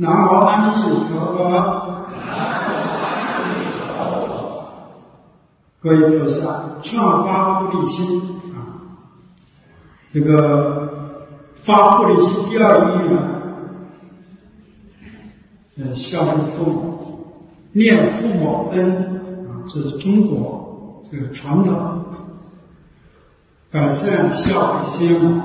南无阿弥陀佛。各位菩萨，创发菩提心啊，这个发菩提心第二因缘，孝顺父母，念父母恩啊，这是中国这个传统，百善孝为先嘛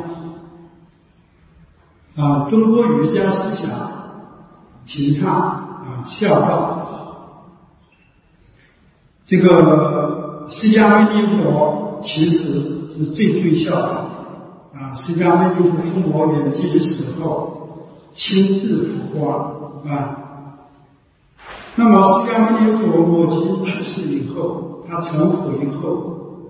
啊，中国儒家思想提倡啊孝道，这个释迦牟尼佛其实是最重孝道啊。释迦牟尼佛父母圆寂的时候，亲自扶光啊。那么释迦牟尼佛母亲去世以后，他成佛以后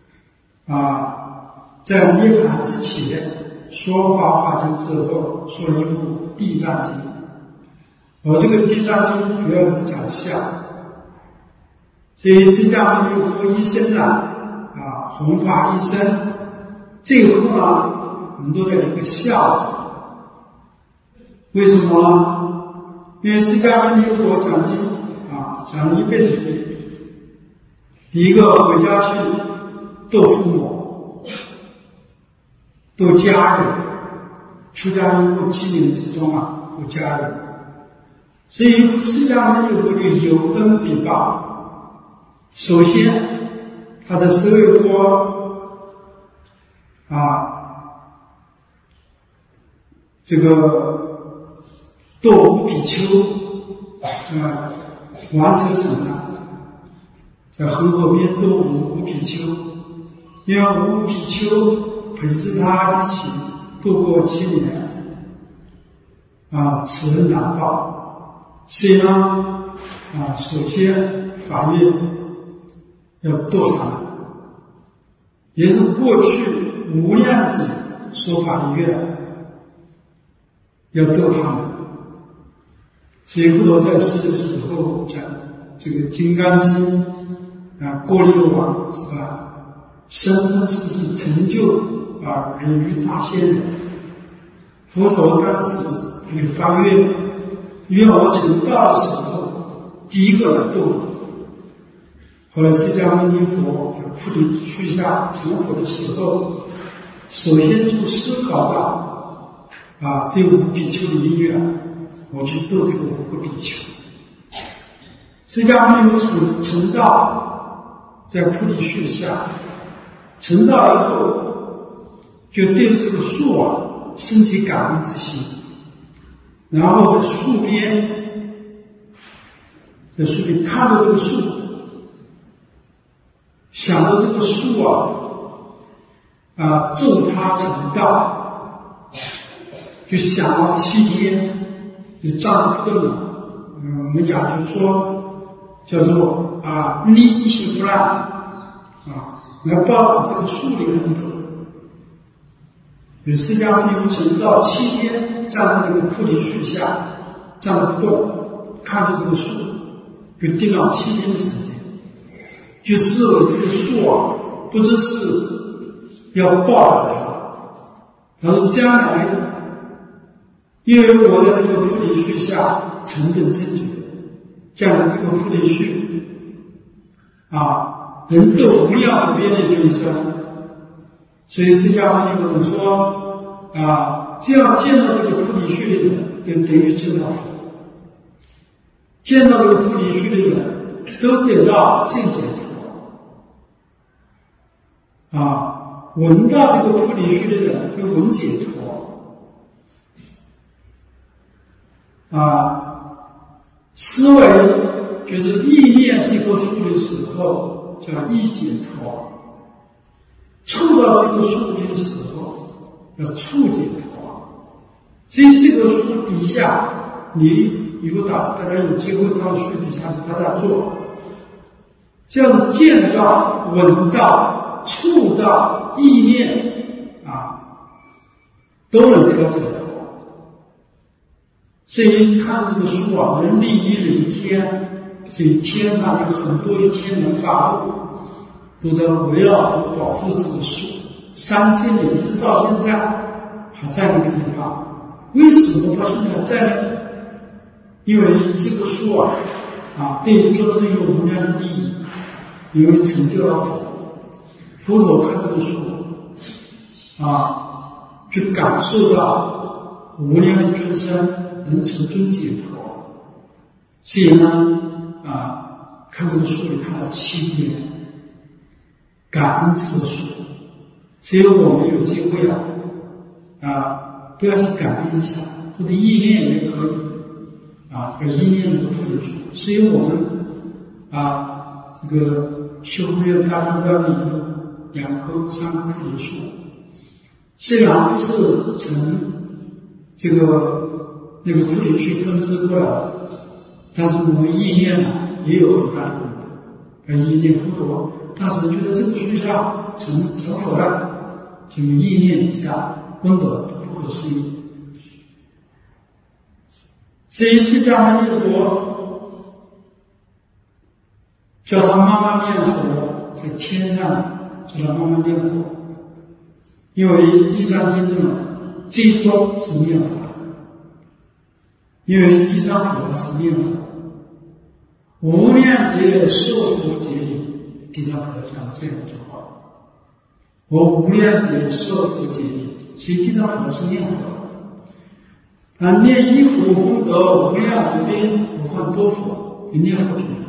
啊，在涅槃之前说法华经之后，说一部《地藏经》，而这个《地藏经》主要是讲孝。所以释迦牟尼佛一生啊，弘法一生，最后呢，很多的一个孝字。为什么呢？因为释迦牟尼佛讲经啊，讲了一辈子经。第一个回家去度父母，度家人，出家以后7年之中啊，度家人。所以释迦牟尼佛就有恩必报。首先，他在舍卫国啊，这个度无比丘啊，完成了，在恒河边度无比丘，因为无比丘陪着他一起度过7年啊，此恩难报。所以呢啊，首先法院要度他们，也是过去无量子说法的愿，要度他们。所以佛陀在世的时候讲这个《金刚经》啊，过滤王是吧？生生世世成就啊人于大仙人。佛陀当时他就发愿，愿我成道的时候，第一个来度我。后来释迦牟尼佛在菩提树下成佛的时候，首先就思考到啊，这5比丘的因缘，我去度这个5个比丘。释迦牟尼佛成道，在菩提树下成道以后，就对这个树啊升起感恩之心，然后在树边看着这个树，想着这个树啊，咒他成道，就想了7天，就站不动了。我们讲就是说，叫做啊利益性不让啊，来报答这个树的恩德。与释迦牟尼佛成道7天，站在那个菩提树下，站不动，看着这个树，就盯了7天的时间。就是这个树啊，不只是要报答他，他说将来因为我在这个菩提树下成等正觉，将来这个菩提树啊，能度无量无边的众生。所以释迦牟尼佛说啊，这样见到这个菩提树的人，就等于见到佛；见到这个菩提树的人，都得到正解脱。啊，闻到这个菩提树的人就闻解脱，啊，思维就是意念这棵树的时候叫意解脱，触到这个树的时候叫触解脱。所以这个树底下，你如果大家有机会到树底下去大家坐，这样子见到、闻到、触到、意念啊，都能得到解脱。所以看着这个树啊，能利益人天，所以天上有很多的天人大物都在围绕和保护这个树。3000年一直到现在还在那个地方，为什么到现在还在呢？ 因为这个树对众生有无量的利益，因为成就了佛陀看这个树去感受到无量的众生能成就解脱，所以呢看这个树里看到7点，感恩这个树，所以我们有机会都要去感恩一下，或者意念也可以把意念能够处理出，所以我们这个修护院大众观里有2棵、3棵菩提树，虽然都是从这个那个菩提去分支过来的，但是我们意念也有很大的功德，意念佛陀当时觉得这个树下成佛了，就意念一下功德不可思议。所以释迦牟尼佛叫他妈妈念佛，在天上叫他妈妈念佛，因为地藏经中最终是念佛，因为地藏菩萨是念佛，无量劫受佛劫里，地藏菩萨讲这样一句话，我无量劫受佛劫里，所以地藏菩萨是念佛。念一佛功德无量无边，何况多佛？就念佛品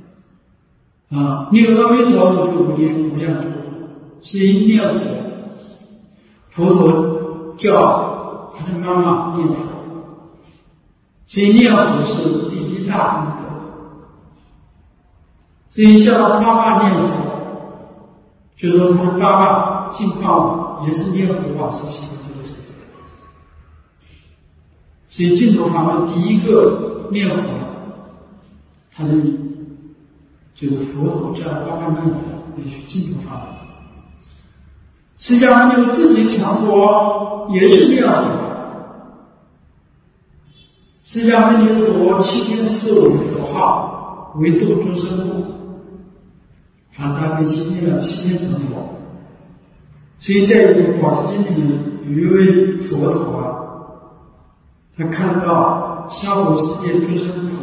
念阿弥陀佛就无量多佛，所以念佛陀叫他的妈妈念佛，所以念佛是第一大功德，所以叫他爸爸念佛，就说他的爸爸净况也是念佛往生西方极乐世界。所以净土法门第一个念佛，他的就是佛陀叫爸爸念佛，也是净土法门。释迦牟尼自己成佛也是念佛，释迦牟尼佛7天4尾佛号，为度众生故，法大悲心念了7天成佛。所以在《广智经》里面有一位佛陀他看到娑婆世界众生苦，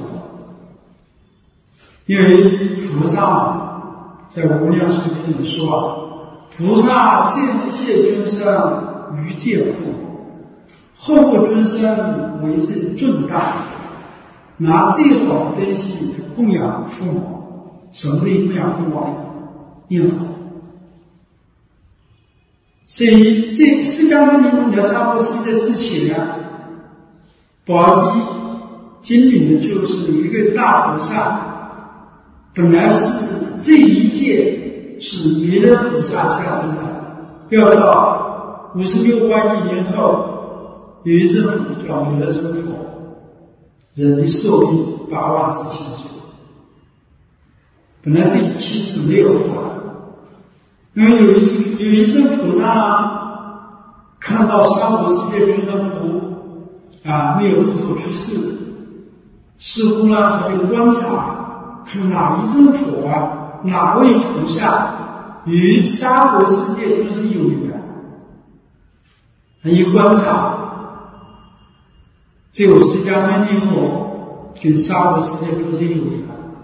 因为菩萨在无量寿经里说菩萨见一切众生于界父母，后无众生为之重大，拿最好的东西供养父母。什么类供养父母？念佛。所以这释迦牟尼佛在娑婆世界之前宝积经里面就是一个大菩萨，本来是这一届是弥勒菩萨下生的，要到56万亿年后，有一尊佛叫弥勒尊佛，人的寿命8万4千岁。本来这一期是没有佛的，因为有一尊菩萨看到娑婆世界众生苦没有佛陀去世，似乎呢他就观察看哪一尊佛哪位菩萨与娑婆世界众生有缘，他一观察只有释迦牟尼佛跟娑婆世界众生有缘，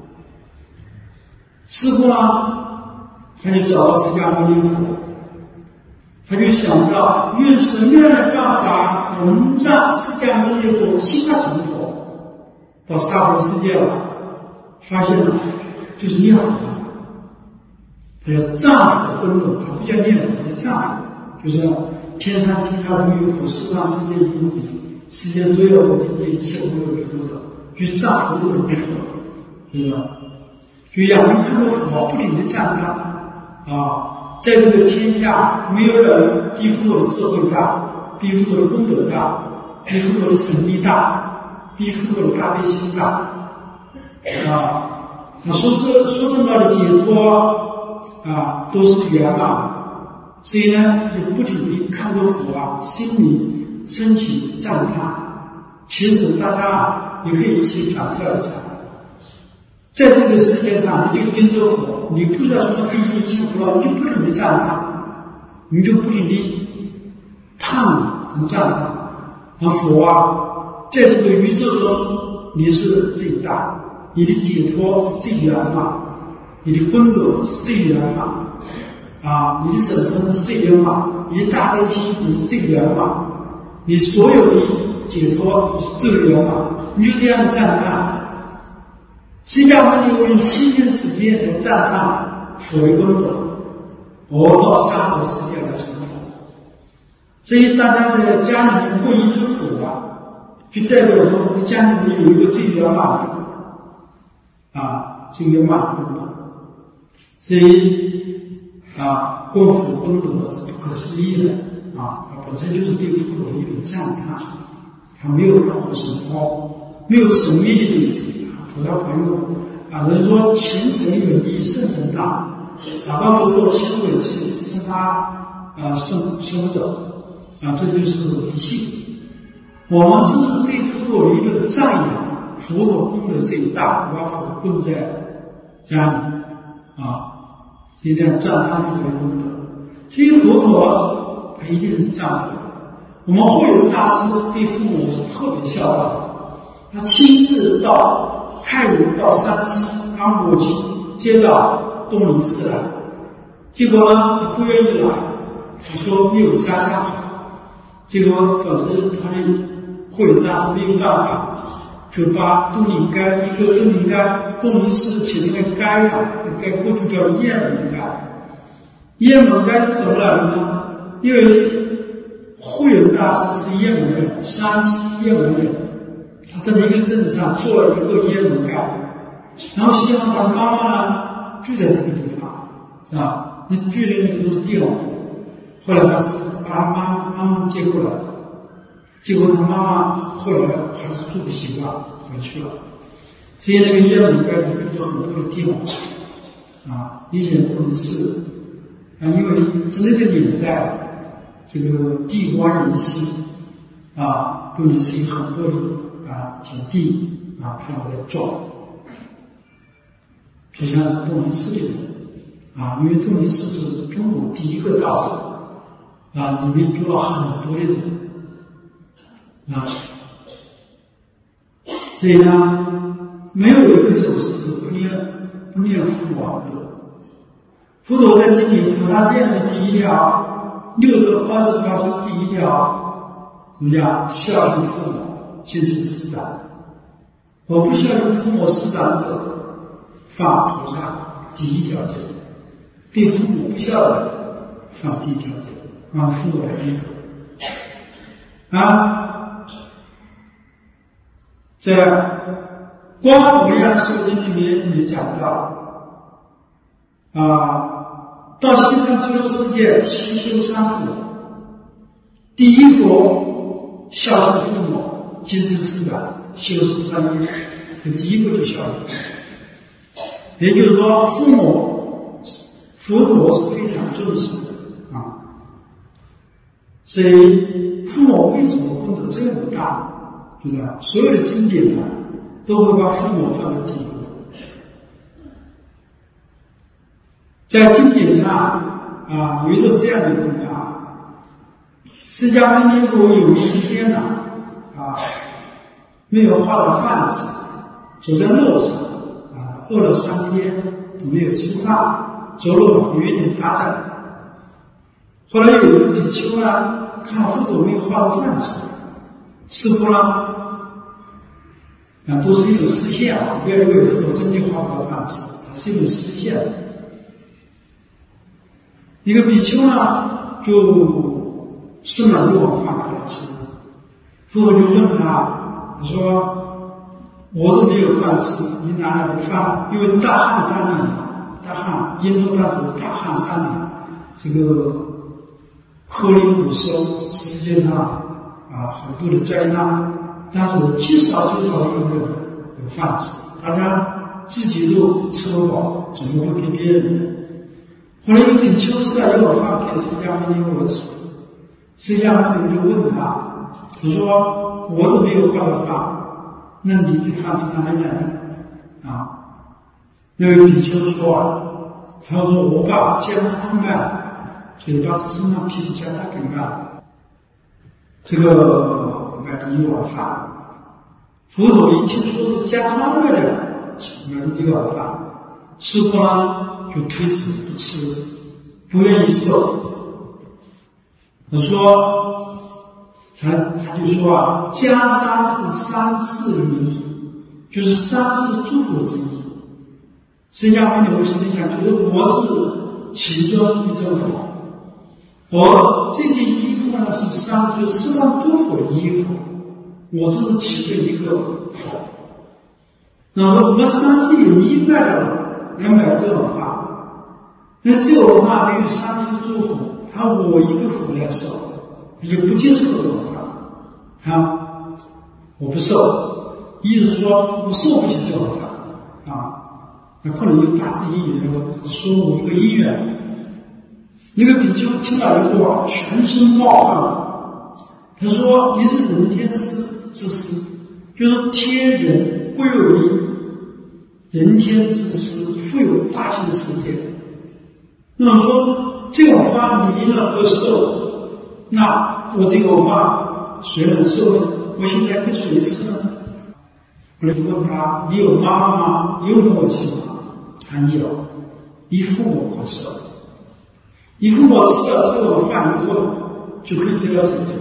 似乎呢他就找到释迦牟尼佛，他就想到用什么样的办法能让释迦牟尼佛心化成佛，到娑婆世界发现了就是念佛，他叫藏佛功德，他不叫念佛，他叫藏佛，就是天上天下无有佛，世上世界无比，世界所有的境界一切无有佛者，就是藏佛这个功德，是吧？就让人看到佛不停地赞叹在这个天下没有人比佛陀的智慧大，比佛陀的功德大，比佛陀的神力大，比佛陀的大悲心大他说证到的解脱都是圆满，所以呢他就不停地看到佛心里升起赞叹。其实大家也可以一起反照一下，在这个世界上你就跟着佛，你不知道什么真心幸福了，你就不停地赞叹，你就不停地叹怎么赞叹佛在这个宇宙中你是最大，你的解脱是最圆满，你的功德是最圆满啊，你的神通是最圆满，你的大悲心你是最圆满，你所有的解脱都是最圆满，你就这样赞叹。释迦牟尼用7天时间来赞叹佛的功德，我到3国世界来成佛。所以大家在家里面过一尊佛啊，就代表说你家里面有一个最圆满的最圆满的功德。所以供佛功德是不可思议的它本身就是对佛陀的一种赞叹，它没有任何神通，没有神秘的东西。菩萨朋友人说情神远离圣神大，把佛陀心为气，生他生者这就是一气。我们这是对佛陀的一个赞扬，佛陀功德最大，把佛供在家里所以这样赞叹佛的功德。至于佛陀他一定是赞佛。我们慧远大师对父母是特别孝道，他亲自到派人到山西把母亲接到东林寺来，结果呢他不愿意来，他说没有家乡好，结果导致他的慧远大师没有办法，就把东林街一个东林寺起那个街那街过去叫雁门街。雁门街是怎么来的呢？因为慧远大师是雁门人，山西雁门人，他在那个镇上做了一个雁门街，然后希望他妈妈呢住在这个地方，是吧？你住的那个都是地方，后来把他妈妈接过来，结果他妈妈后来还是住不习惯，回去了。所以那个雁门街里住着很多的地方以前都是因为在那个年代，这个地广人稀都是有很多的田地需要在种，就像是东林寺里的因为东林寺是中国第一个大寺里面住了很多的人所以呢，没有一个走势是不念佛王的。佛陀在经里菩萨戒的第一条，6个28条第一条怎么样？孝敬父母，亲事师长。我不孝敬父母师长者，犯菩萨第一条戒；对父母不孝的，犯第一条戒，犯父母的恩德。在《观无量寿经》里面也讲到到西方极乐世界西修三福，第一佛孝敬父母，亲事师长，修13业，第一个就孝敬父母。也就是说，父母佛陀是非常重视的所以父母为什么功德这么大？就是所有的经典都会把父母放在第一个。在经典上有一种这样的评价：释迦牟尼佛有一天没有画到饭吃，走在路上饿了3天都没有吃饭，走路有一点打颤。后来有一个比丘看佛陀没有画到饭吃，似乎都是一种实现不要以为佛陀真的画不到饭吃，它是一种实现。一个比丘就生了6碗饭给他吃，佛陀就问他说我都没有饭吃，你哪来的饭？因为大旱3年，印度当时大旱3年，这个颗粒无收，世界上很多的灾难，但是极少有人有饭吃，大家自己都吃不饱，怎么会给别人呢？后来有比丘吃了1碗饭给释迦牟尼佛吃，释迦牟尼就问他说我都没有画到饭，那你这饭从哪里来的那位比丘说他说我把袈裟卖，就是把这身上披的袈裟给卖了，这个买了1碗饭。 佛陀一听说是家川味的这个碗饭，师父呢就推辞不吃，不愿意受。他说，他就说啊，家商是三世名义，就是三世诸佛之一。释迦牟尼佛心里想，就是我是其中一尊佛，我这件衣服呢是就是十方诸佛的衣服，我这是其中一个佛。那说我们三世有一半的人来买这种话，那这种话对于三世诸佛，他我一个佛来受，他就不接受这种话，我不受，意思是说我受不起这种法啊。那可能有大致意义，说我一个因缘，那个比丘听到以后啊，全身冒汗。他说：“你是人天之师，就是天人归为人天之师，富有大千世界。那么说这种话你呢不受，那我这个话谁能受呢？我现在跟谁吃呢？”后来就问他：“你有妈妈吗？有母亲吗？”他有，你父母可受，你父母吃了这种饭以后，就可以得到拯救。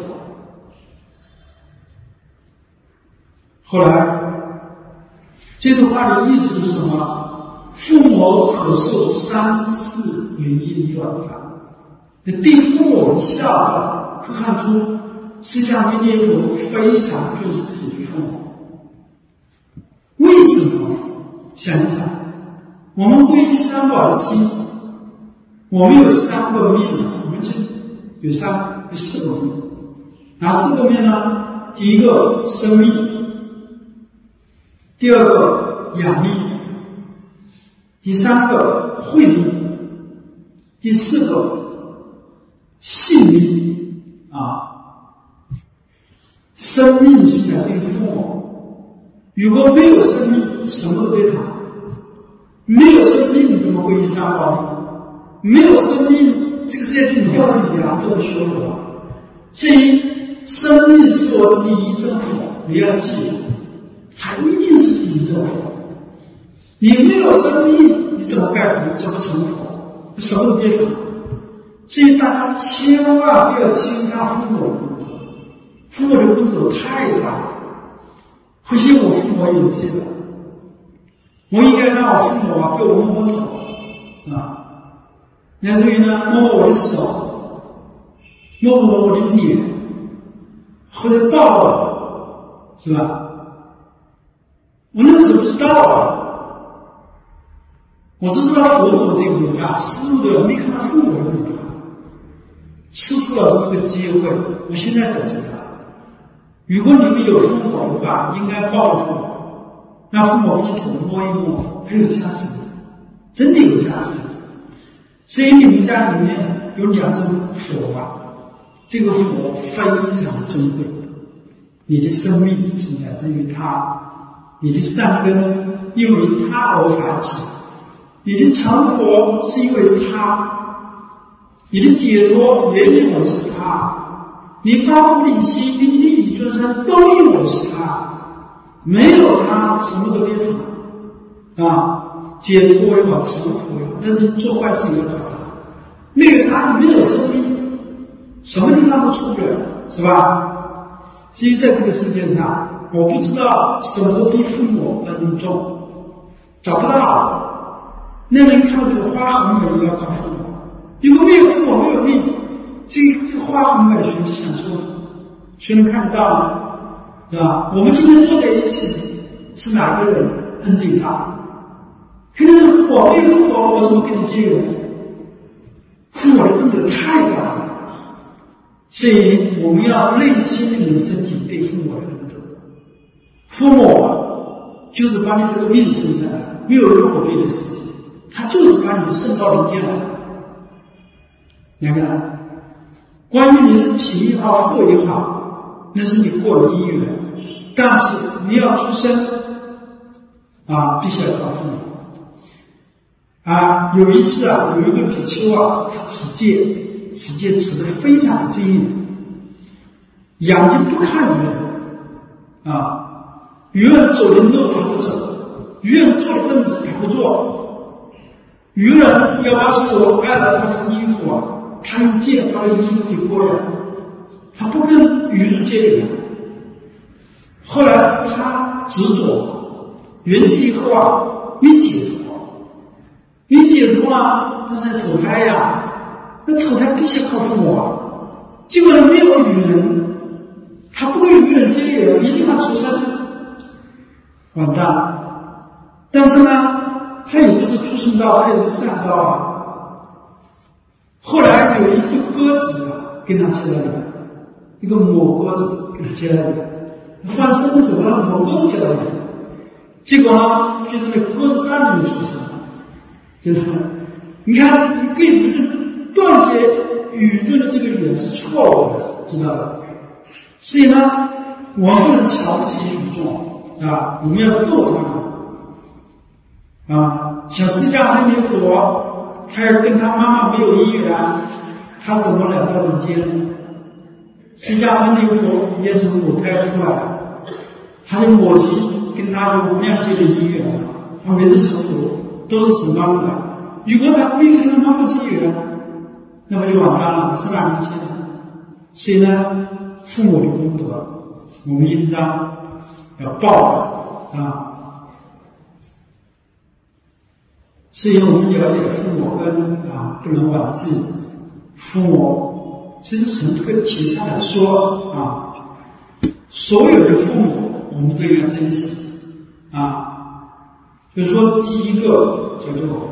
后来，这段话的意思是什么？父母可受三世名义一碗饭。对父母孝道，可看出释迦牟尼佛非常重视自己的父母。为什么？想一想。我们皈依三宝的心，我们有三个命，我们就有四个命。哪四个命呢？第一个生命，第二个养命，第三个慧命，第四个性命啊。生命是讲对父母，如果没有生命，什么都对他。没有生命怎么皈依三宝呢？没有生命，这个世界就没有力量这么说法。所以生命是我第一尊佛，你要记住，它一定是第一尊佛。你没有生命，你怎么拜佛？怎么成佛？什么都别谈。所以大家千万不要轻看父母的功德，父母的功德太大了。可惜我父母也记得。我应该让我父母给我摸摸头，是吧？然后呢，摸摸我的手，摸摸我的脸，或者抱我，是吧？我那个时候不知道啊，我只知道佛陀这个伟大，师父的没看到父母的伟大，师父有这个机会，我现在才知道。如果你们有父母的话，应该抱父母。让父母给你头摸一摸，很有价值，真的有价值。所以你们家里面有两种佛吧，这个佛非常珍贵。你的生命是来自于他，你的善根因为他而发起，你的成佛是因为他，你的解脱也因为是他，你发菩提心，你利益众生都因为是他。没有他，什么都别谈啊！解脱也好，成佛也好，但是做坏事也要找他。没有他，你没有生命，什么地方都出不了，是吧？所以在这个世界上，我不知道什么比父母恩重，找不到。那人看到这个花很美，也要找父母。如果没有父母，没有命，这个花很美，谁去享受？谁能看得到呢？对吧？我们今天坐在一起，是哪个人恩最大？肯定是父母，没有父母，我怎么跟你结缘？父母的恩德太大了，所以我们要内心里面升起对父母的恩德。父母就是把你这个命生下来，没有任何别的事情，他就是把你送到人间来。两个人，关于你是贫也好，富也好，那是你过了因缘，但是你要出生必须要靠父母。有一次有一个比丘持戒持得非常的精严，眼睛不看人有人走的路他不走，有人坐的凳子他不坐，有人要把手按到他的衣服啊，他用剑把他的衣服给剥了，他不跟与人结缘。后来他执着圆寂以后啊，没解脱，没解脱啊，他是在投胎呀，那投胎必须靠父母啊。结果没有与人，他不跟与人结缘，一定要出生，完蛋了。但是呢，他也不是出生道，他也是善道啊。后来有一个鸽子啊，跟他结了缘，一个母鸽子跟他结了缘，翻身走了，母鸽子结了缘。结果呢，就是那鸽子蛋里面出生了，就是你看，跟宇宙断绝宇宙的这个缘是错误的，知道吧？所以呢，我们不能瞧不起宇宙啊，我们要度他们啊。像释迦牟尼佛，他要跟他妈妈没有姻缘，他怎么来到人间呢？释迦牟尼佛也是母胎出来的，他的母亲跟他有无量劫的姻缘，他每次成佛都是成妈妈的。如果他没有跟他妈妈结缘，那么就完蛋了，是哪里去的？所以呢，父母的功德，我们应当要报啊。所以我们了解父母恩啊，不能忘记父母。其实从这个题材来说啊，所有的父母我们都应该珍惜啊。就是说，第一个叫做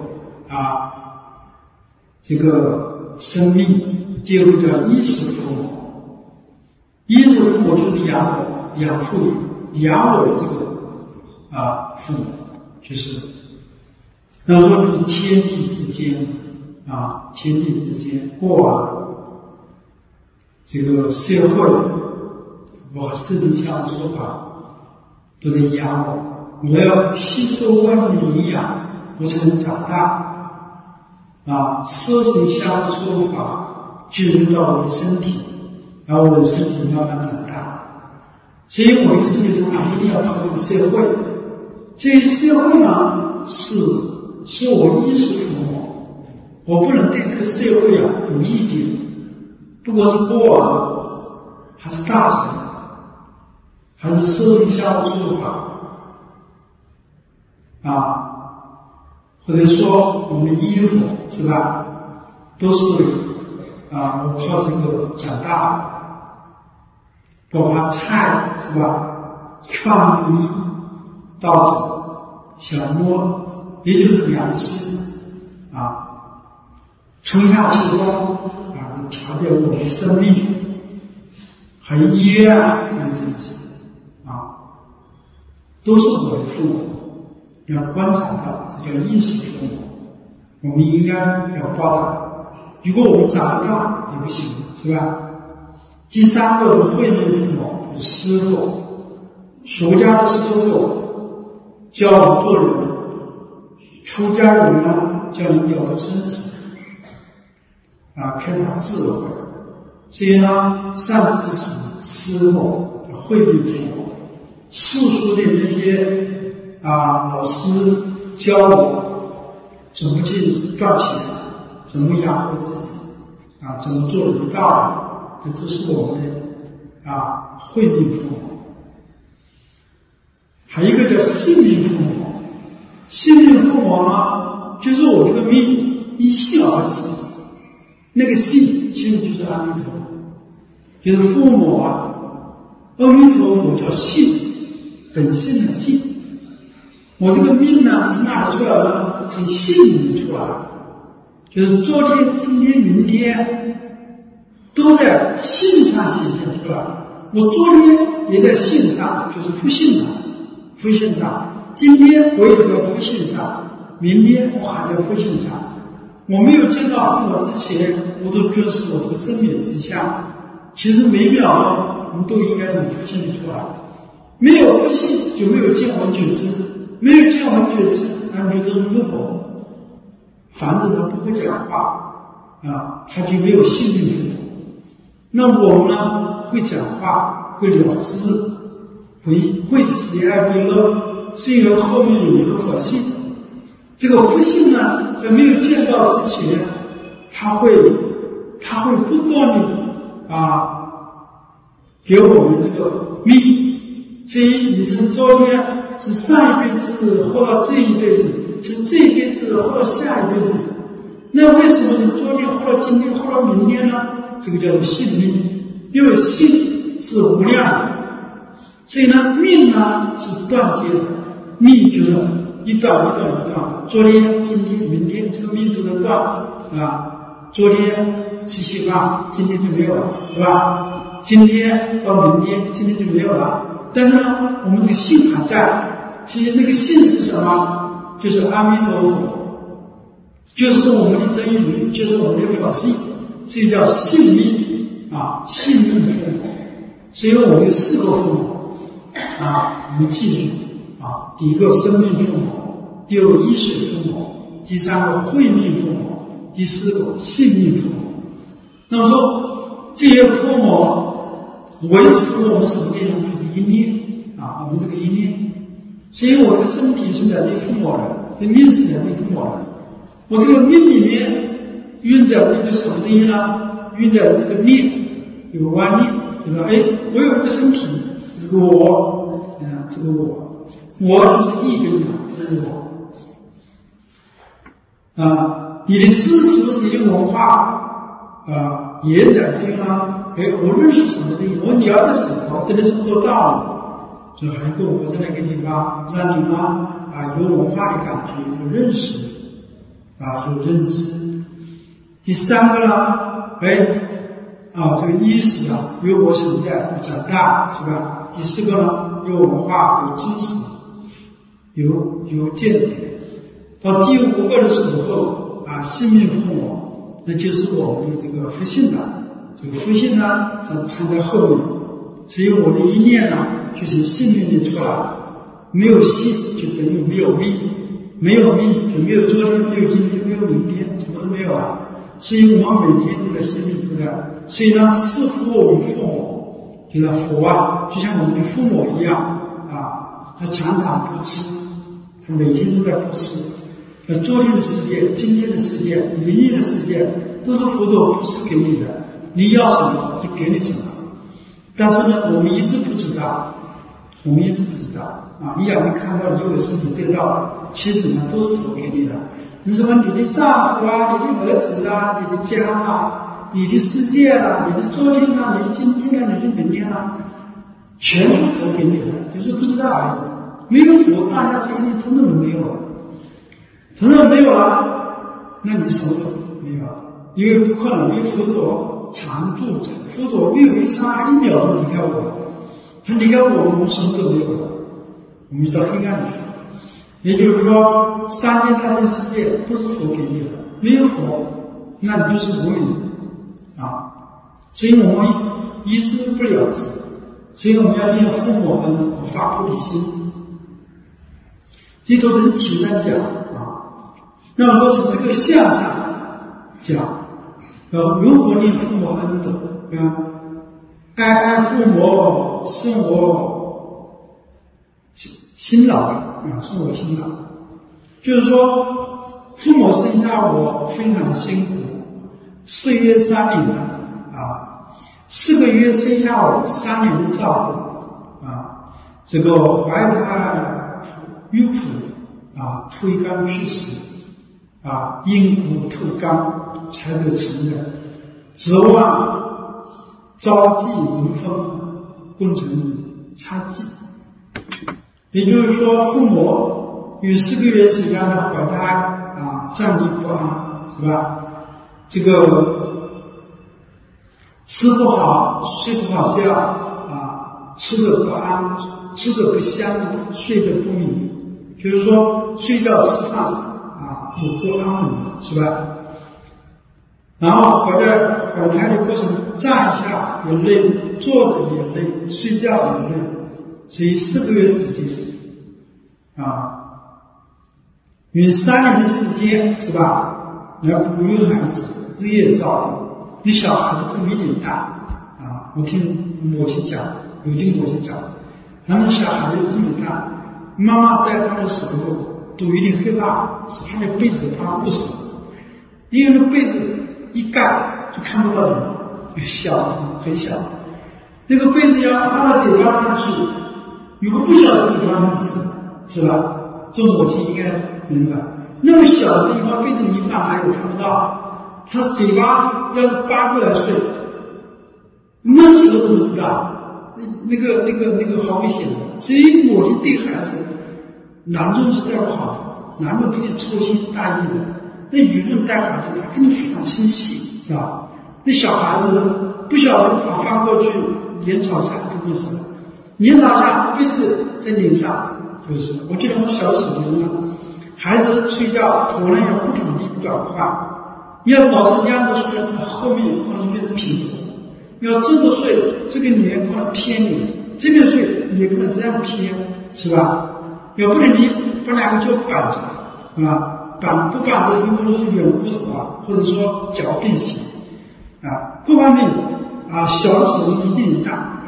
这个生命，第二个叫衣食父母。衣食父母就是养我、养父母、养我的这个父母，就是那么说就是天地之间天地之间过往这个社会我世界上的说法都在养我，我要吸收外面的营养，我才能长大色形相的说法进入到我的身体，然后我的身体慢慢长大。所以我的身体长大一定要靠这个社会，这个社会呢是我衣食父母，我不能对这个社会有意见，不管是国王还是大臣还是色形相的说法或者说我们的衣服是吧，都是我靠这个长大，包括菜是吧，放米、稻子、小麦，也就是粮食春夏秋冬调节我们的生命，还有医院这些东西都是我的父母。要观察到，这叫衣食父母，我们应该要报答。如果我们长大也不行，是吧？第三个是慧命父母，就是师傅，俗家的师傅教我们做人，出家人呢教你了脱生死开发智慧。所以呢，善知识师傅慧命父母，世俗的那些老师教我怎么去赚钱，怎么养活自己怎么做人道，这都是我们的慧命父母。还有一个叫性命父母，性命父母呢，就是我这个命依性而起，那个性其实就是阿弥陀佛，就是父母阿弥陀佛叫性，本性的性。我这个命呢从哪里出来呢？从性里出来，就是昨天、今天、明天都在性上显现出来。我昨天也在性上，就是福性上，今天我也在福性上，明天我还在福性上。我没有见到父母之前，我都遵守我这个生命之相。其实每秒我们都应该从福性里出来，没有福性就没有见闻觉知。没有见闻觉知，他觉得如佛，反正他不会讲话他就没有性命。那我们呢，会讲话，会了知， 会喜爱被乐，是因为后面有一个佛性。这个佛性呢，在没有见到之前，它会不断的给我们这个命。所以你从昨天是上一辈子活到这一辈子，从这一辈子活到下一辈子。那为什么从昨天活到今天，活到明天呢？这个叫做性命，因为性是无量的，所以呢，命呢是断接的，命就是一段一段一段，昨天、今天、明天，这个命都在断昨天是希望，今天就没有了，对吧？今天到明天，今天就没有了。但是呢，我们的性还在，其实那个性是什么？就是阿弥陀佛，就是我们的真语，就是我们的佛性，这叫性命性命父母。所以我们有4个父母我们记住第一个生命父母，第2个医水父母，第3个慧命父母，第4个性命父母。那么说这些父母维持我们什么地方，就是一念我们这个一念。所以我的身体是来自父母的，这命是来自父母的。我这个命里面运载这个什么东西呢？运载这个念，有个观念，就是我有一个身体，这个我，这个我就是一根这是我。你的知识，你的文化，也在这个呢。我认识什么东西，我了解什么，得了这么多道理，所以还跟我在那个地方，让你呢有文化的感觉，有认识有认知。第3个呢，这个意识有我存在，有长大，是吧？第4个呢，有文化，有知识，有见解。到第5个的时候性命父母，那就是我们的这个佛性了。这个佛性呢，藏在后面，所以我的一念呢，就是性命的出来。没有性，就等于没有命，没有命就没有昨天，没有今天，没有明天，什么都没有所以我们每天都在性命出来。所以呢，视乎我们父母，就是佛就像我们的父母一样他常常布施，他每天都在布施。昨天的世界、今天的世界、明天的世界，都是佛陀布施给你的。你要什么就给你什么，但是呢，我们一直不知道，你还没看到你有身体得到，其实呢都是佛给你的。你什么你的丈夫你的儿子你的家你的世界你的昨天你的今天你的明天全是佛给你的，你是不知道而已。没有佛，大家这些统统都没有了，那你什么都没有了，因为不可能你佛陀常住着，佛陀略微差1秒钟离开我，他离开我们什么都没有了，我们就到黑暗里去。也就是说，3界大千世界都是佛给你的，没有佛，那你就是无明所以我们一知不了之，所以我们要念父母恩，发菩提心。这都是体上讲那么说从这个相上讲，如何念父母恩德爱父母，生我辛劳生我辛劳，就是说父母生下我非常的辛苦，4月3年4个月生下我，3年的照顾这个怀胎育哺推肝去死因骨透肝才得成人，指望朝祭迎风，共成差祭。也就是说，父母有4个月时间的怀胎站立不安，是吧？这个吃不好，睡不好觉吃得不安，吃得不香，睡得不明，就是说睡觉吃饭就不安稳，是吧？然后怀胎的过程，站一下也累，坐着也累，睡觉也累，所以4个月时间因为3年的时间，是吧？来哺育孩子，日夜照顾，你小孩子都没点大我听母亲讲，有听母亲讲他们小孩子这么大，妈妈带他的时候都有点害怕，是怕那被子怕捂死，因为那被子一盖就看不到人，小很小，那个被子要放到嘴巴上去，如果不小的地方吃，是吧？做母亲应该明白，那么小的地方被子一放，还有看不到，他嘴巴要是扒过来睡，闷死了都不知道。那个好危险的，所以母亲对孩子囊中是带不好的，难道可以粗心大意的？那舆论带孩子，他肯定非常心细，是吧？那小孩子不晓得把翻过去，脸朝下就会死了，脸朝下被子在脸上就是。我记得我小时候呢，孩子睡觉突然要不同的转换，要老是仰着睡，后面可能变成平头。要正着睡，这个脸可能偏你；这边睡，脸可能这样偏，是吧？要不然你把两个脚绑着，是吧？不绑着，有可能是软骨头啊，或者说脚变形啊，各方面啊，小的时候一定能大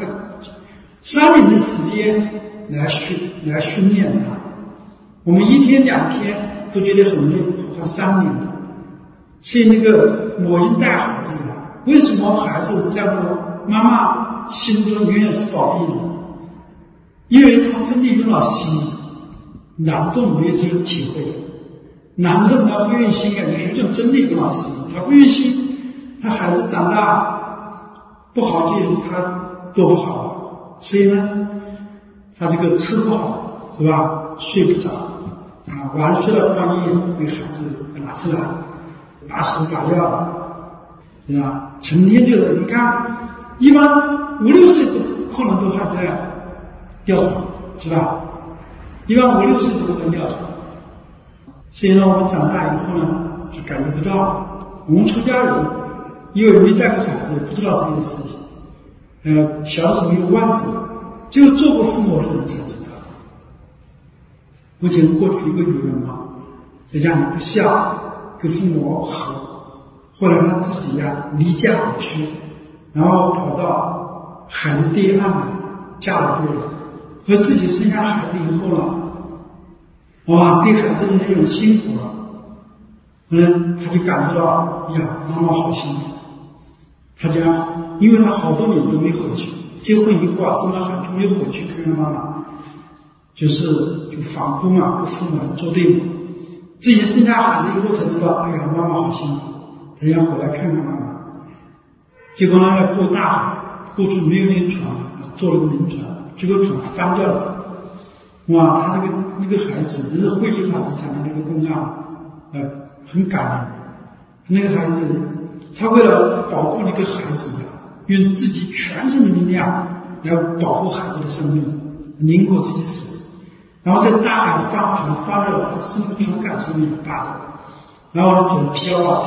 ，3年的时间来训练它。我们1天2天都觉得很累，何况3年了。所以那个母亲带孩子啊。为什么孩子在我妈妈心中永远是宝贝呢？因为他真的用了心，难道没有这种体会？难道他不用心啊？有一种真的用了心，他不用心，他孩子长大不好就他多不好啊。所以呢，他这个吃不好是吧？睡不着啊，晚上睡到半夜，那个孩子拿出来把屎把尿。对吧？成天就是你看，一般5、6岁都可能都还在尿床，是吧？一般5、6岁都在尿床。所以呢，我们长大以后呢，就感觉不到。我们出家人因为没带过孩子，不知道这件事情。小时候有万子，只有做过父母的人才知道。目前过去一个女人嘛，在家里不孝，跟父母好。后来他自己离家而去，然后跑到海的对岸嫁了别人，和自己生下孩子以后了，哇，对孩子的那种辛苦了，后来他就感觉到，呀，妈妈好辛苦。他讲，因为他好多年都没回去，结婚以后生了孩子没回去看看妈妈，就反复嘛，跟父母作对嘛。自己生下孩子以后才知道，哎呀，妈妈好辛苦。他要回来看看妈妈，结果呢要过大海，过去没有那个船，坐了个轮船，这个船翻掉了。哇，他那个孩子，那是慧理法师讲的那个公案，很感人。那个孩子，他为了保护那个孩子，用自己全身的力量来保护孩子的生命，宁可自己死，然后在大海翻船翻了，船杆上面扒着。然后呢，就飘了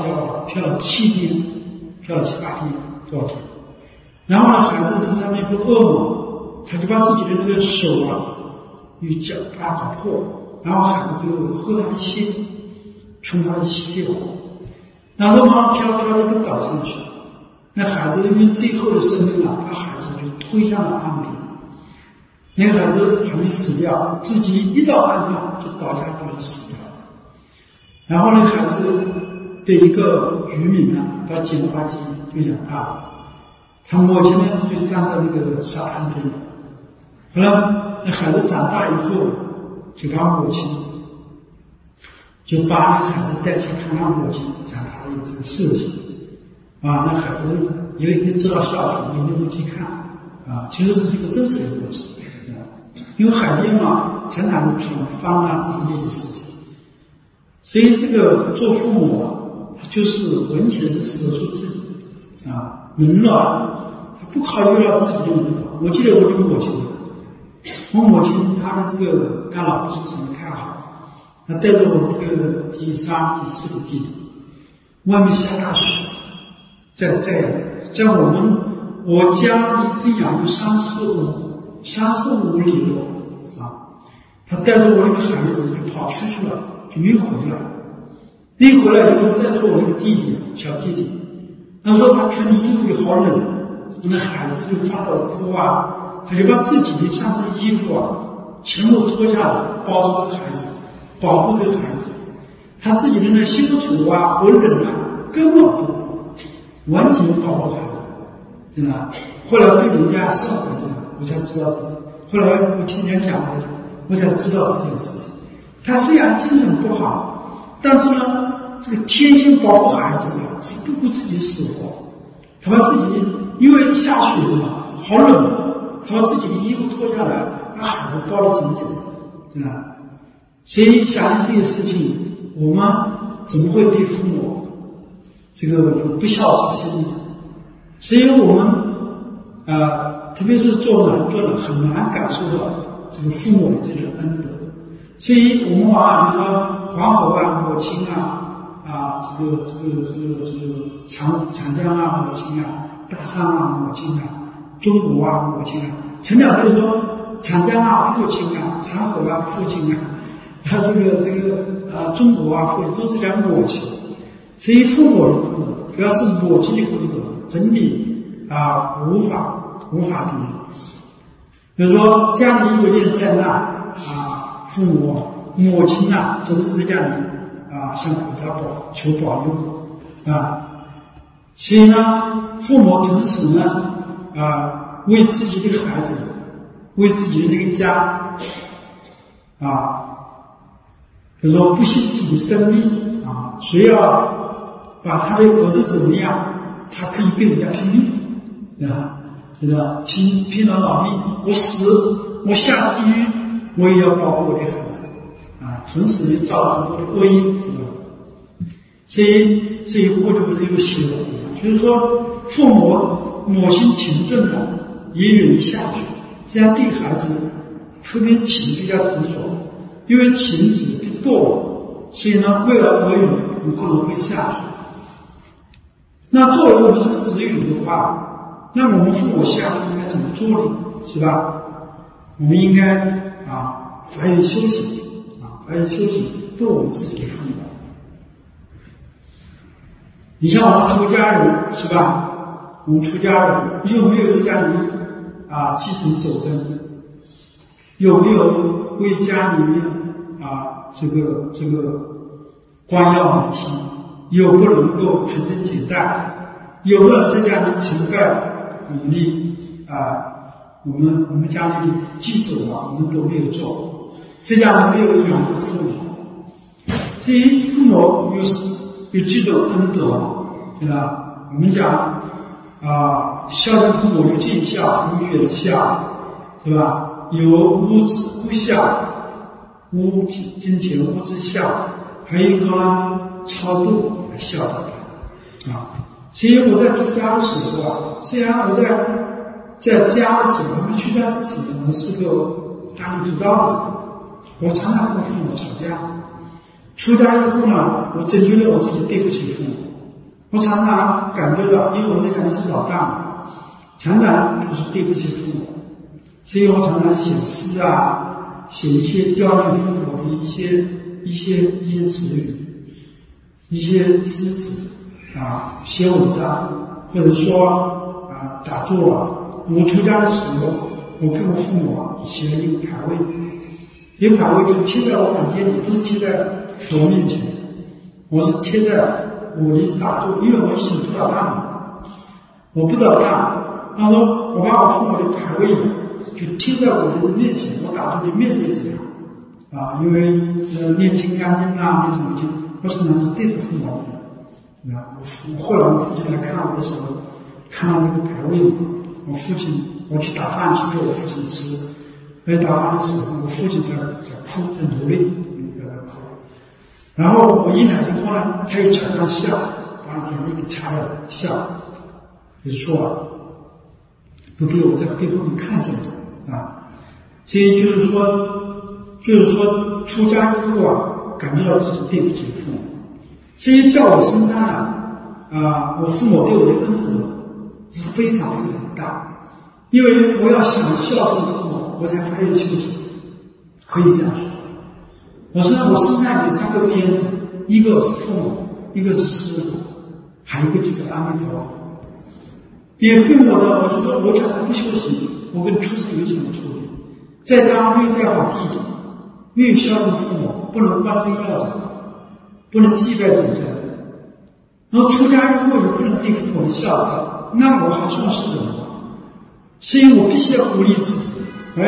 7天，飘了7、8天，多少天？然后呢，孩子这上面不饿嘛，他就把自己的那个手与脚把它搞破，然后孩子就喝他的血，冲他的血火，然后妈妈飘的都倒进去，那孩子用最后的生命把孩子就推向了岸边，那个孩子还没死掉，自己一到岸上就倒下去就死掉了。然后那个孩子被一个渔民把捡了把鸡就养大了，他母亲呢就站在那个沙滩边。后来那孩子长大以后，就把母亲就把那个孩子带去看看母亲，讲他的这个事情啊。那孩子因为知道孝顺，每天都去看啊。其实这是一个真实的故事啊，因为海边嘛，常常有船翻这一类的事情。所以这个做父母他就是闻起来是舍出自己啊，能了，他不考虑到自己的能力。我记得我的母亲，我母亲她的这个大脑不是怎么太好，她带着我这个第3、第4个弟弟，外面下大雪，在我家离镇阳有35里路啊，她带着我那个孩子就跑出去了。就没回来，没回来以后带着我那个弟弟，小弟弟，他说他穿的衣服好冷，那孩子就发抖哭啊， 他就把自己的上身衣服全部脱下来，包住这个孩子，保护这个孩子。他自己的那修处和忍根本不完全保护孩子，真的。后来被人家上回我才知道这个。后来我听人讲我才知道这件事情。他虽然精神不好，但是呢，这个天性保护孩子是不顾自己死活。他把自己因为下雪了嘛，好冷，他把自己的衣服脱下来，把孩子包得紧紧的，所以想起这些事情，我们怎么会对父母这个有不孝之心呢？所以我们特别是做人很难感受到这个父母的这种恩德。所以我们往往就说黄河母亲这个长江母亲大山母亲中国母亲前两天说长江父亲长河父亲中国父亲都是讲母亲。所以父母的功德，主要是母亲的功德，真理无法比拟。比如说家里有点灾难父母亲总是在家里向菩萨求保佑所以呢，父母同时呢为自己的孩子，为自己的那个家比如说不惜自己的生命谁要把他的儿子怎么样，他可以跟人家拼命拼了老命，我死我下地狱，我也要保护我的孩子同时也造了很多的恶因，知道吗？所以过去不是有写的，就是说父母亲勤政也愿意下去，这样对孩子特别勤比较执着，因为勤止必惰，所以呢为了儿女有可能会下去。那作为我们是子女的话，那我们父母下去应该怎么做呢？是吧？我们应该发愿修行度我们自己的父母。你像我们出家人是吧？我们出家人有没有在家里继承走正？有没有为家里面这个关要母亲？有不能够传宗接代？有没有在家里承拜鼓励我们家里的祭祖我们都没有做，在家里没有养育父母，所以父母有这种恩德，对吧？我们讲孝敬父母有尽孝，有远孝，是吧？有无孝，无金钱无之孝，还有一个呢超度来孝道他所以我在出家的时候虽然我在家的时候，我们出家之前我是个大逆不道的人，我常常跟父母吵架。出家以后呢，我真觉得我自己对不起父母，我常常感觉到，因为我在家里是老大嘛，常常就是对不起父母，所以我常常写诗写一些悼念父母的一些词语，一些诗词写文章，或者说打坐我出家的时候，我跟我父母写了一个牌位，一个牌位就贴在我房间里，不是贴在佛面前，我是贴在我的打坐，因为我以前不找大，我不找大，他说我把我父母的牌位就贴在我的面前，我打坐的面对着他因为念金刚经念什么经，我常常是对着父母的。后来我父亲来看我的时候，看到那个牌位，我去打饭去给我父亲吃，打饭的时候，我父亲在哭，在流泪，在哭。然后我一来以后呢，他又悄悄笑，把眼泪给擦了，笑，就是说都被我在背后里看见了所以就是说出家以后感觉到自己对不起父母，所以在我身上我父母对我的恩德是非常非常的大，因为我要想孝顺父母，我才发愿修行，可以这样说。我身上有3个鞭子，一个是父母，一个是师父，还有一个就是阿弥陀佛。 也恨我的，我就说我假设不修行，我跟畜生有什么区别？在家没有带好地，没有孝顺父母，不能观真要长，不能祭拜祖先，然后出家以后也不能对父母的孝道，那我还算是什么？所以我必须要鼓励自己，我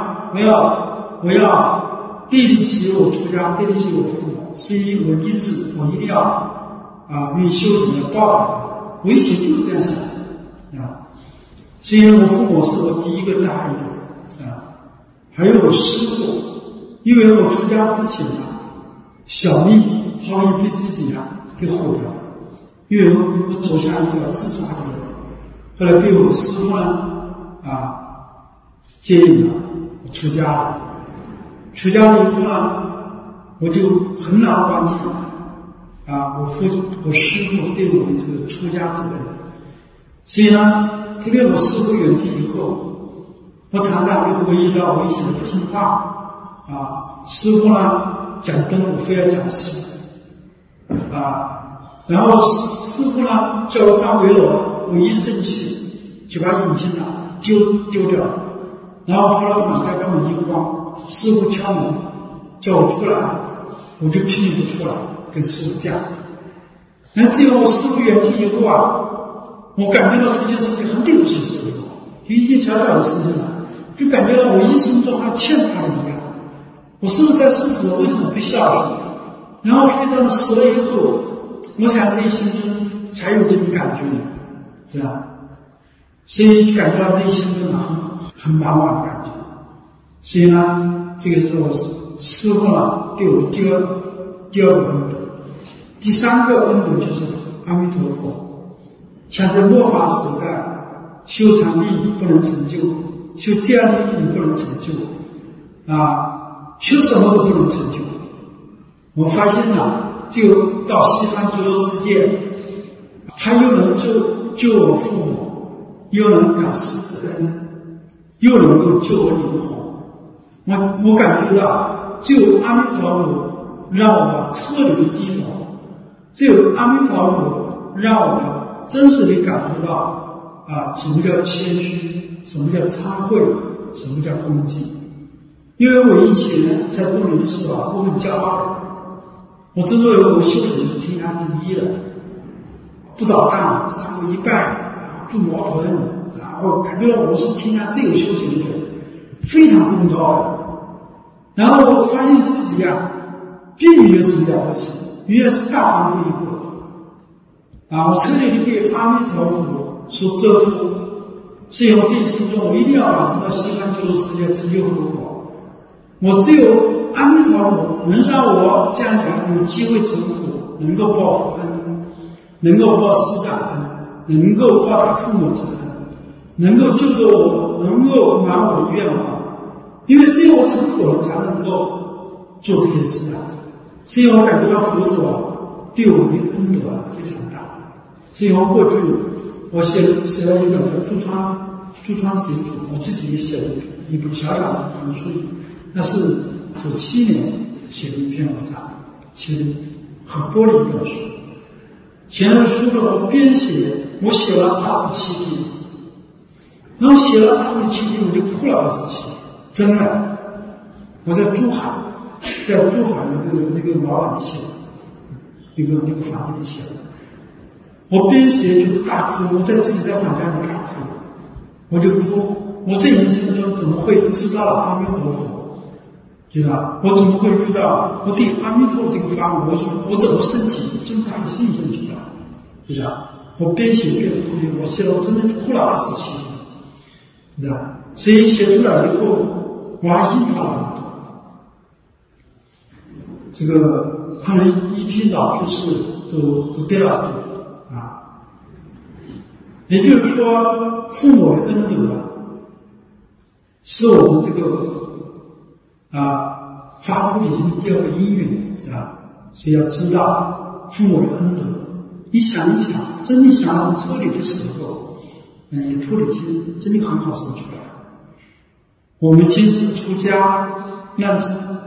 要对得起我出家，对得起我父母，所以我立志，我一定要用修行来报答他。我以前就是这样想所以我父母是我第一个大爱人还有我师父，因为我出家之前小命好易被自己给毁掉，因为我走下一条自杀的路，后来被我师父接引了，我出家了。出家了以后我就很难忘记我师父对我的这个出家之恩。所以特别我师父远去以后，我常常会回忆到我以前不听话师父讲东我非要讲西然后师父叫我当围楼，我一生气就把眼镜丢掉了，然后跑到房间把门一关，师父敲门叫我出来，我就拼命不出来，跟师父讲。然后最后我师父远去以后我感觉到这件事情很对不起师父，一件小小的事情就感觉到我一生中还欠他一样。我师父在世时为什么不孝顺？然后非到死了以后，我才内心中才有这种感觉，是吧？所以感觉到内心中很茫茫的感觉。所以这个时候师父给我第二个恩德。第三个恩德就是阿弥陀佛。像在末法时代，修禅定不能成就，修戒律也不能成就修什么都不能成就。我发现就到西方极乐世界，他又能救我父母，又能感师之恩，又能够救我灵魂。我感觉到只有阿弥陀佛让我彻底低头，只有阿弥陀佛让我真实地感觉到什么叫谦虚，什么叫忏悔，什么叫恭敬。因为我以前在东林的时候我很骄傲，我之所以我修行是天下第一的，不捣蛋，三跪一拜，住茅屯，然后感觉到我是天下最有修行的人，非常功高的。然后我发现自己并没有什么了不起，原来是大凡夫一个我彻底地被阿弥陀佛所折服。所以我这一生中我一定要往生到西方极乐世界成就佛果。我只有阿弥陀佛能让我将来有机会成佛，能够报佛恩，能够报师长恩，能够报答父母之恩，能够救救我，能够满我的愿望。因为只有我成佛了才能够做这件事所以我感觉到佛祖对我的恩德非常大。所以我过去我写了一本叫《珠川神主》，我自己也写了一本小小的唐书，那是97年写的一篇文章，写的很薄的一本书。写了书的我编写，我写了27天，然后写了27天我就哭了27天，真的。我在珠海那个老板写的，那个房子里写的。我编写就大哭，我自己在房间里大哭，我就哭。我这一生中怎么会知道了阿弥陀佛？对吧？我怎么会遇到我对阿弥陀佛这个法门？我怎么升起这么大的信心去的？对吧？我边写边哭，我写了我真的哭了27天，对吧？所以写出来以后，我还印发了很多。这个他们一批老居士都得了这个也就是说，父母的恩德是我们这个发菩提心的第二个因缘，是吧？所以要知道父母的恩德。你想一想，真的想到彻底的时候，你菩提心真的很好生出来。我们今世出家，难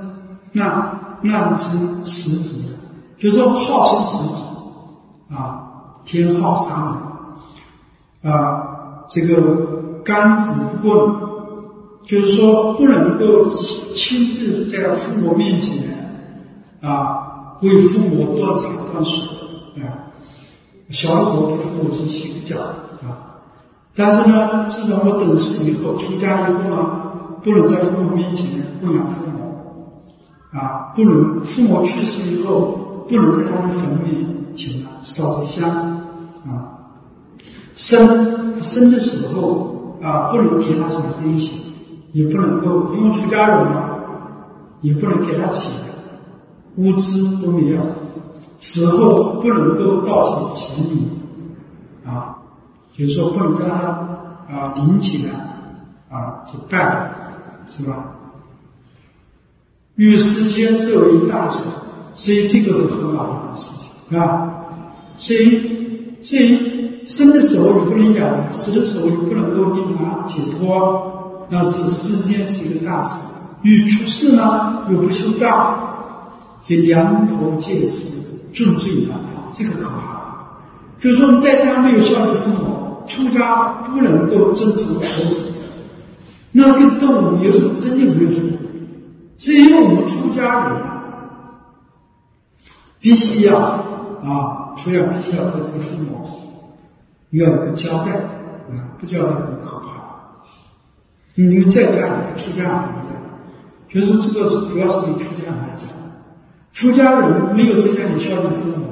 成实子，就是说号称实子天号沙门这个杆子不棍，就是说不能够亲自在父母面前为父母端茶端水小的时候给父母去洗个脚但是呢，自从我懂事以后，出家以后呢，不能在父母面前供养父母不能父母去世以后，不能在他们坟面前烧着香生的时候不能给他什么东西，也不能够因为出家人嘛，也不能给他钱，物资都没有，死后不能够到其前礼就是说不能在他灵前就拜是吧？与世间作为大事，所以这个是很麻烦的事情所以生的时候你不能养，死的时候你不能够令他解脱，那是世间是一个大事。与出世呢又不修道，这两头皆是重罪难逃，这个可怕。就是说你在家没有孝敬父母，出家不能够遵从佛旨，那跟动物有什么真的没有什么。所以因为我们出家人必须要出家必须要对父母要有个交代不交代很可怕。因为在家里跟出家人不一样，就是这个主要是对出家人来讲，出家人没有在家里孝敬父母，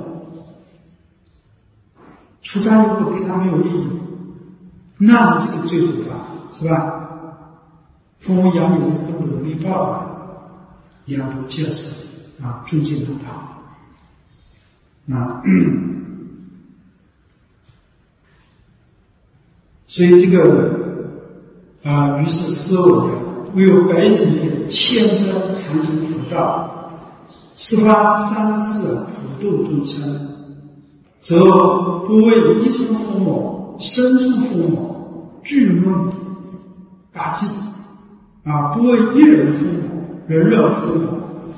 出家如果对他没有利益，那这个罪多大是吧？父母养你这个功德没报答，两头皆是重罪难逃所以这个于是思维唯有白净千真常行佛道，十发三世普度众生，则不为一生父母、生生父母、巨梦八计不为一人父母、人人父母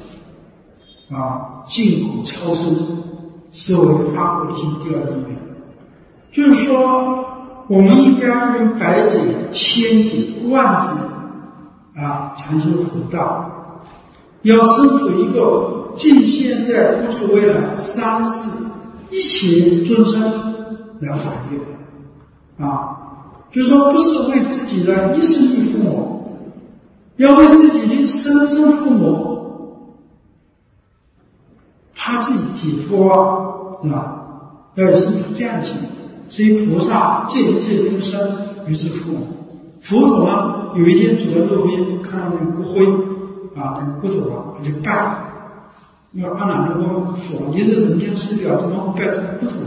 尽古超生，是为发菩提心第二因缘。就是说我们应该用百劫、千劫、万劫常行佛道，要生出一个尽现在不出未来三世一切众生来法愿就是说不是为自己的一生的父母，要为自己的生生父母他自己解脱要有生出这样的心。所以菩萨见一切众生于之父母。佛陀呢，有一天走在路边，看到那个骨灰那个骨头他就拜。那阿难就问佛：“你是人间师表，怎么会拜这个骨头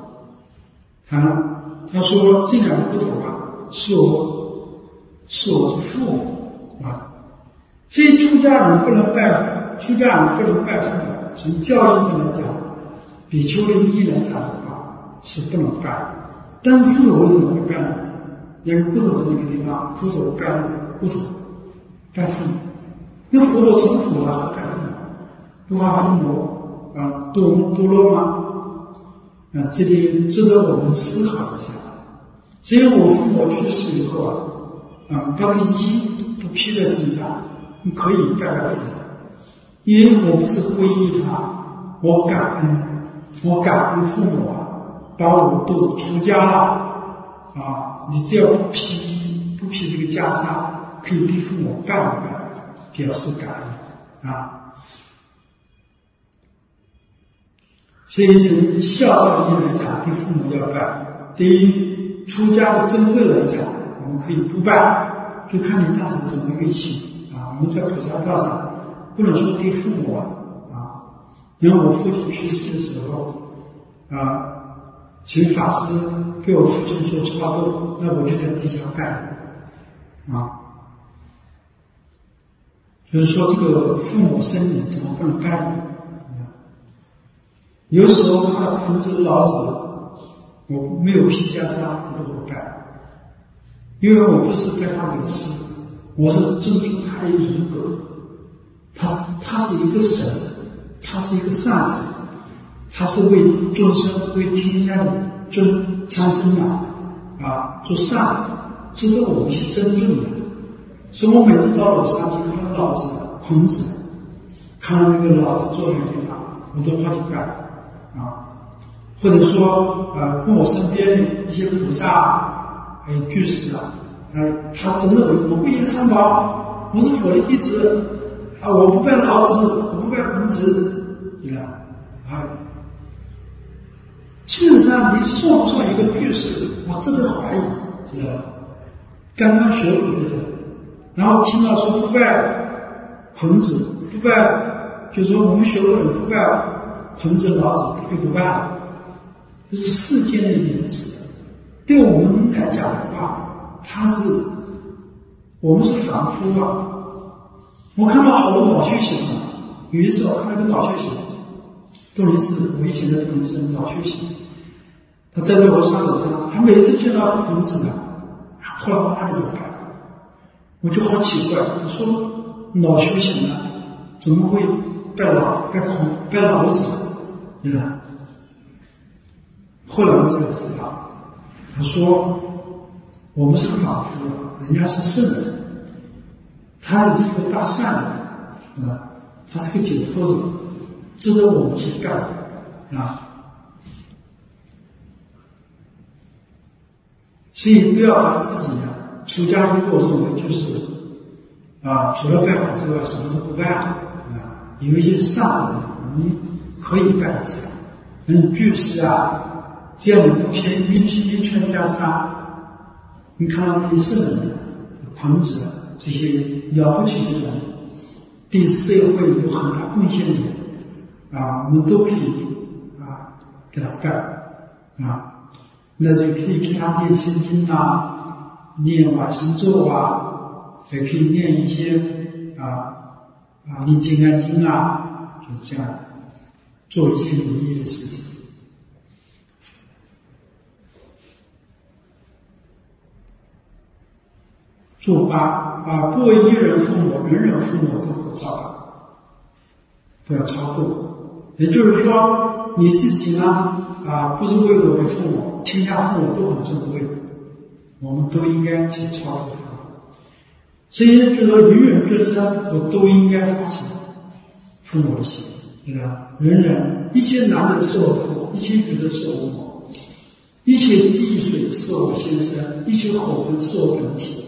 他说：“这两个骨头是我的父母所以出家人不能拜父母。从教义上来讲，比丘的意义来讲是不能拜，但是佛陀为什么会拜呢？两个骨头的那个地方，佛陀拜那个骨头，拜父母。那佛陀成佛了，还拜父母，不怕父母堕落吗？这里值得我们思考一下。只有我父母去世以后把个衣不披在身上，你可以拜拜父母，因为我不是皈依他，我感恩父母把我都出家了你只要不披这个袈裟，可以对父母拜一拜，表示感恩所以从孝道义来讲，对父母要拜；对于出家的珍贵来讲，我们可以不拜，就看你当时怎么运气我们在菩萨道上不能说对父母因为我父亲去世的时候请法师给我父亲做超度，那我就在底下拜就是说这个父母生你怎么不能拜呢？有时候看到孔子老子，我没有披袈裟我都不拜，因为我不是拜他为师，我是尊重他的人格。他是一个神，他是一个善神，他是为众生为天下的众产生做善，值得我们去尊重的。所以我每次到楼上去看到老子、孔子，看到那个老子坐在地方，我都好去拜或者说跟我身边的一些菩萨还有居士他真的我不依三宝，我是佛的弟子我不拜老子，我不拜孔子，事实上你算不算一个居士，我真的怀疑，知道吧？刚刚学佛的人，然后听到说不拜孔子，不拜，就是说我们学佛人不拜孔子、老子，就不拜了，这是世间的原则。对我们来讲的话，我们是凡夫我看到好多老修行有一次我看到一个老修行，杜林寺，我以前的杜林寺老修行，他带着我上楼上，他每次见到孔子哗啦哗啦的拜，我就好奇怪，我说老修行怎么会拜老子，对吧？后来我才知道，他说我们是凡夫，人家是圣人，他也是个大善人他是个解脱者，值得我们去拜所以不要把自己出家以后认为就是除了拜佛之外什么都不拜有一些善人我们可以拜一下，居士这样的一圈袈裟，你看到那些圣人孔子这些了不起的人，对社会有很大贡献的我们都可以给他拜那就可以给他念心经念往生咒也可以念一些念金刚经就是这样做一些有意义的事情。做8不为一人父母，人人父母都可照办，都要超度。也就是说，你自己不是为了我的父母，天下父母都很珍贵，我们都应该去超度他们。所以就说芸芸众生，我都应该发起父母的心，对吧？人人一切男人是我父，一切女人是我母，一切地水是我先生，一切火风是我本体。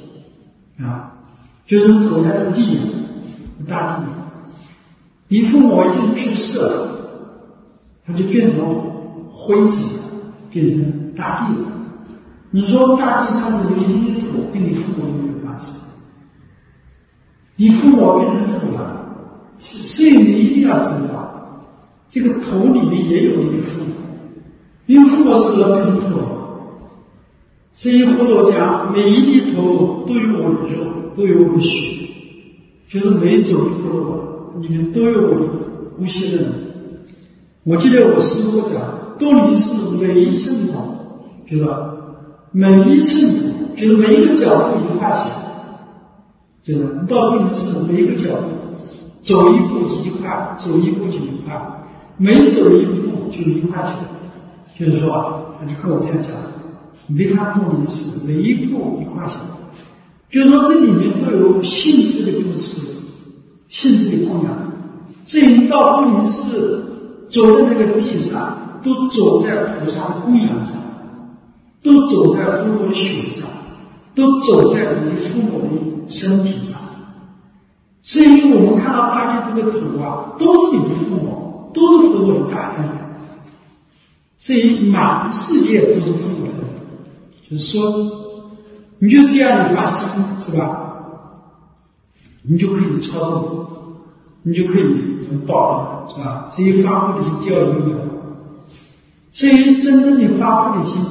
就是走下的地大地，你父母已经去世了，它就变成灰尘，变成大地了。你说大地上的一粒土跟你父母有没有关系？你父母变成土了，所以你一定要知道，这个土里面也有你的父母，因为父母死了变成土了。所以佛陀讲，每一粒土都有我的肉，都有我的血，就是每走一步里面都有我的呼吸的人。我记得我师父讲，多尼是每一寸土，就是每一寸土，就是每一个角度1块钱，就是你到多尼是每一个角度走一步就1块，走一步就1块，每走一步就1块钱。就是说他就跟我这样讲，你别看多尼寺每一步1块钱，就是说这里面都有性质的布施，性质的供养。所以你到多尼寺走在那个地上，都走在菩萨的供养上，都走在佛陀的血上，都走在你父母的身体上。所以我们看到大地这个土都是你的父母，都是佛陀的大恩。所以满世界都是父母的恩，就是说你就这样的发心，是吧？你就可以超度，你就可以报恩，是吧？所以发菩提心第二因缘。所以真正的发菩提心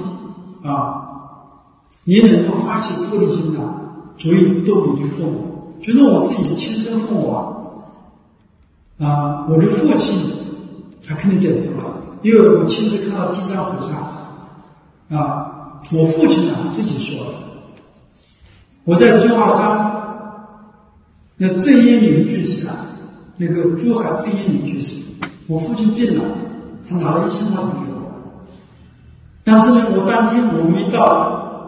你能够发起菩提心足以度你的父母。就是我自己的亲生父母我的父亲他肯定点头了，因为我亲自看到地藏菩萨我父亲自己说的。我在珠海山那郑业林居士那个珠海郑业林居士，我父亲病了，他拿了1000块钱给我，但是呢我当天我没到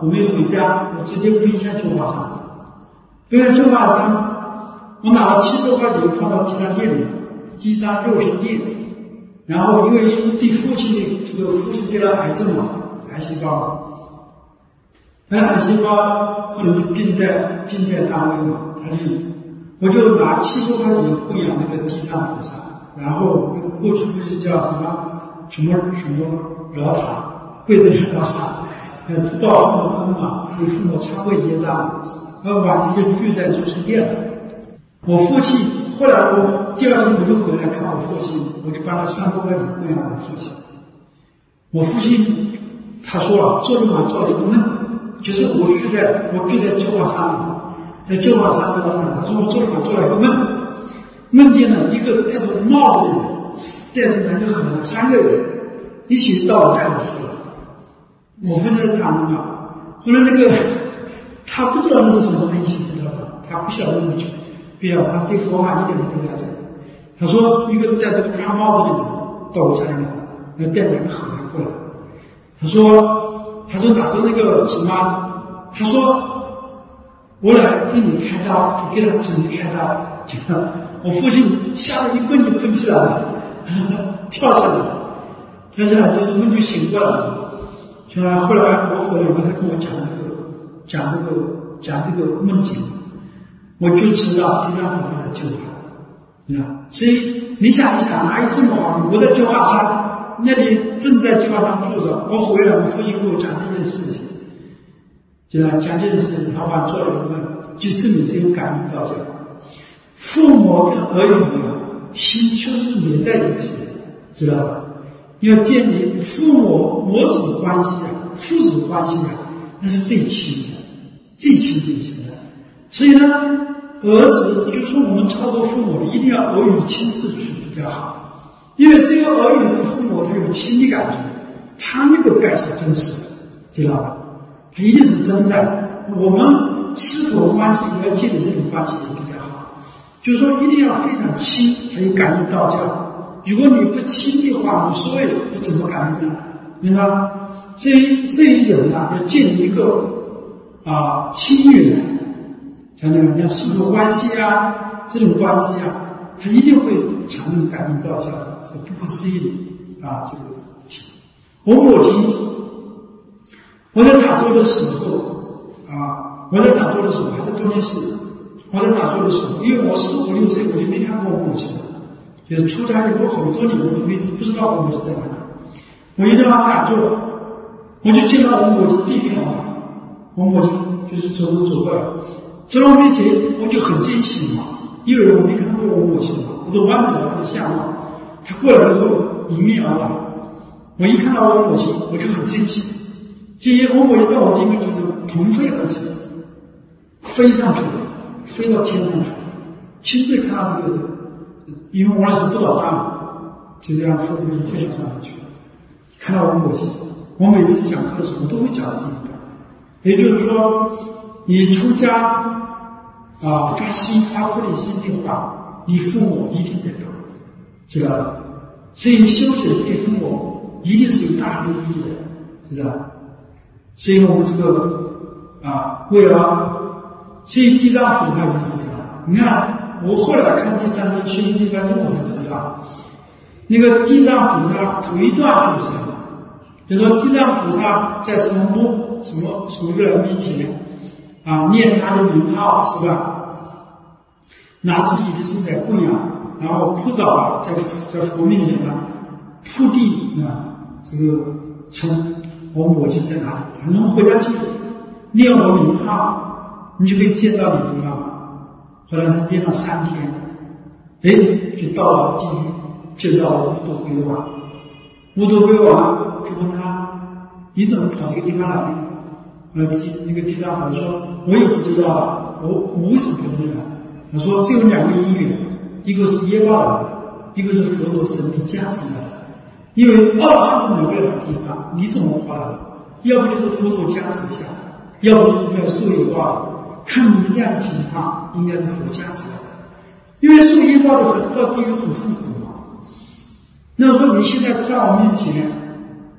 我没回家，我直接奔向九华山。奔向九华山，我拿了7多块钱放到地藏店里，地藏肉身店。然后因为对父亲得了癌症嘛，癌细胞，那癌细胞可能就病在单位嘛，我就拿7多块钱供养那个地藏菩萨，然后过去不是叫什么饶塔，跪着饶塔，报父母恩嘛，为父母忏悔业障，晚上就聚在肉身殿了。我父亲后来第2天我就回来看我父亲，我就帮他3多块钱供养我父亲。我父亲他说了，做了一个梦，就是我聚在九华山里，在九华山这个上，他说我做了一个梦，梦见了一个戴着帽子的人，带着男女很3个人一起到我家里去了。我不知道他们嘛，后来他不知道那是什么东西，知道吧？他不晓得那么久，不要他对佛法一点都不了解。他说一个戴着大帽子的人到我家里来了，带2个和尚过来。他说打着那个什么，他说我来给你开刀，就给他准备开刀。我父亲吓得一棍就蹦起来了，跳下来就是梦就醒过来了。后来我回来以后，他跟我讲这个梦境，我就知道地藏菩萨来救他。所以你想一想，哪有这么好？我在九华山那里正在九华山住着，我回来，我父亲跟我讲这件事情，讲这件事情，他把做了一个梦，就证明是有感应道教。父母跟儿女心就是连在一起的，知道吧？要建立父母母子关系父子关系那是最亲的，最亲的。所以呢，儿子就说我们操作父母的，一定要儿女亲自去比较好，因为只有儿女跟父母他有亲密感觉，他那个拜是真实的，知道吧？他一定是真的。我们师徒关系要建立这种关系也比较好，就是说一定要非常亲才有感应道教。如果你不亲的话，无所谓，你怎么感应呢？明白吗？这一人要建立一个亲缘，像师徒关系这种关系他一定会产生感应道教的，这不可思议的这个题。我母亲，我在打坐的时候还在多年寺，我在打坐的时候，因为我4、5、6岁我就没看过我母亲了。就是出家以后很多年我都不知道我母亲在哪里。我一直往打坐，我就见到我母亲地面我母亲就是走过来，走到我面前我就很惊喜嘛，因为我没看过我母亲嘛，我都忘记了她的相貌。她过来以后迎面而来，我一看到我母亲我就很惊喜。今天我母亲到我那边就是腾飞而起，飞上去了，飞到天上去了，亲自看到这个。因为我那时不倒大，就这样飞到上面去了。看到我母亲，我每次讲课的时候都会讲这一段，也就是说，你出家发菩提心的话，你父母一定得懂，知道吧？所以修学对父母一定是有大利益的，知道吧？所以我们这个为了，所以地藏菩萨就是这样。你看。我后来看地藏经，学习地藏经，我才知道，那个地藏菩萨头一段就是比如说地藏菩萨在什么月老面前念他的名号，是吧？拿自己的手在供养，然后扑倒在佛面前扑地这个称我母亲在哪里？反正回家去念我名号，你就可以见到你的妈妈。后来他念了3天，就到了地狱，见到了无多归王。无多归王就问他：“你怎么跑这个地方来的？”那个地藏菩萨说：“我也不知道我为什么跑这里来。”他说：“这有2个因缘，一个是业报来的，一个是佛陀神力加持来的。因为阿罗汉都没有地方，你怎么跑来的？要不就是佛陀加持下，要不就是要受业报的。看你们这样的情况，应该是佛加持来的，因为受业报的到地狱很痛苦嘛。那说你现在在我面前，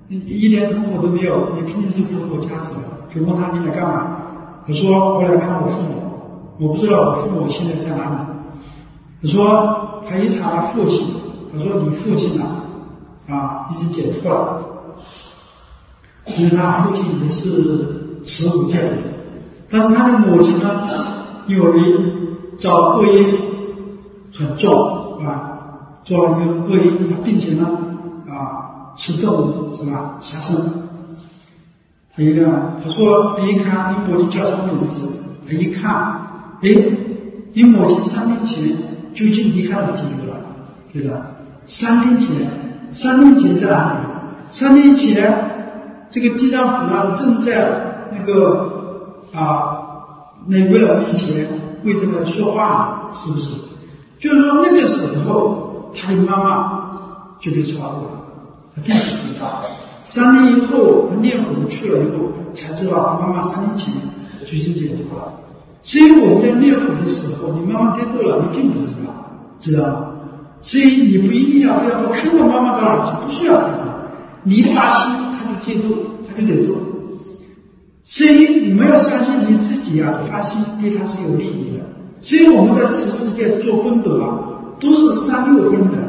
一点痛苦都没有，你肯定是佛陀加持的。就问他你来干嘛？他说我来看我父母，我不知道我父母现在在哪里。他说他一查他父亲，他说你父亲已经解脱了，因为他父亲也是持五戒的，但是他的母亲呢，因为造恶业很重做了一个恶业，他并且呢吃动物是吧，杀生。他一看你母亲叫什么名字，他一看，你母亲3年前就已经离开了地狱了，对的。3年前在哪里？3年前这个地藏菩萨正在那个哪个人面前跪着来说话，是不是？就是说那个时候他的妈妈就被超度了，他并不知道。3年以后他念佛去了以后才知道妈妈3年前就已经解脱了。所以我们在念佛的时候，你妈妈跌堕了，你并不知道，知道吗？所以你不一定要非要看到妈妈到哪去，不需要看到，你发心他就解脱，他就得度。所以你们要相信你自己发心对他是有利益的。所以我们在此世界做功德都是36分的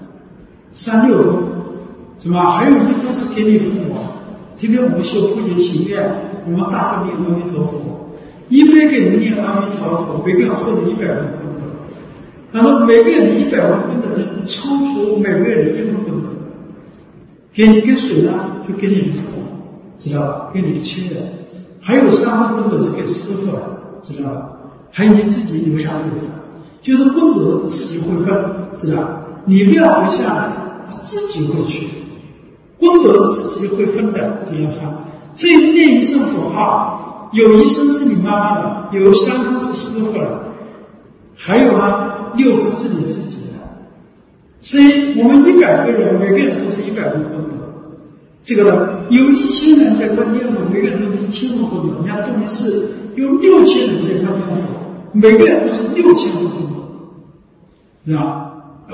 ，36分，是吧？还有1分是给你父母。特别我们修普贤行愿，我们大众念阿弥陀佛，100个人念阿弥陀佛，每个人获得100分功德。他说每个人的100分功德抽出每个人的1分功德，给你跟谁呢？就给你的父母，知道吧？给你的亲人，还有3分功德是给师父的，知道吧？还有你自己留下来的，就是功德自己会分，知道吧？你不要回下来，自己会去，功德自己会分的，这样哈。所以念一声佛号，有1声是你妈妈的，有3声是师父的，还有6分是你自己的。所以我们100个人，每个人都是100分功德。这个呢，有1000人在观念佛，每个人都是1000分功德。你看东尼是有6000人在观念佛，每个人都是6000分功德，是吧